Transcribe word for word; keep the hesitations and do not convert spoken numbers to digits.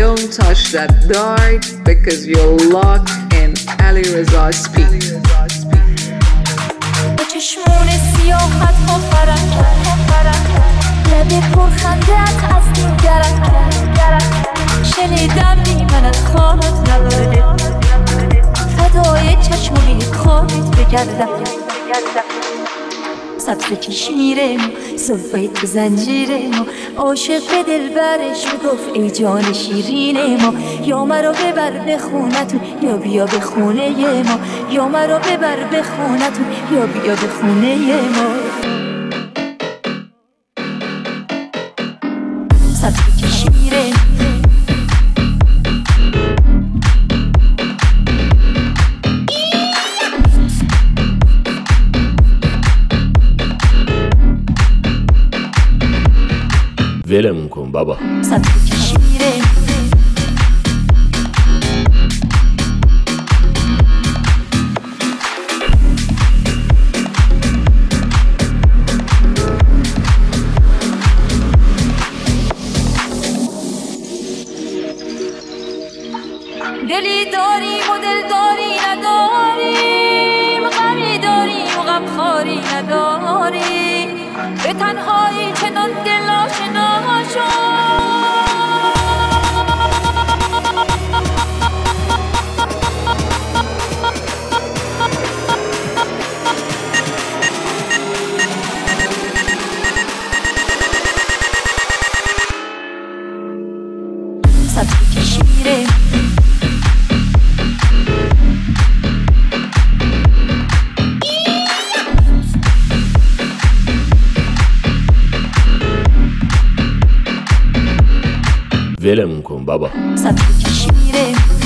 don't touch that dart because you're locked in علیرضا speak. با چشمون سیاحت ها فرق لب پرخندت از دیگرت شنیدم بیمنت خواهد نبوده فدای چشمونی خواهد بگردم سبز کشمیره ما صفای تو زنجیره ما عاشق به دل برش میگفت ای جان شیرین ما یا مرا ببر به خونتون یا بیا به خونه ما یا مرا ببر به خونتون یا بیا به خونه ما سبز کشمیره ولمون کن بابا. سبز کشمیره دلی داریم و دل داری نداریم غمی داریم و غمخواری نداریم به تنهایی چنان دل آشنا شد سبز کشمیره ولمون کن بابا. سبز کشمیره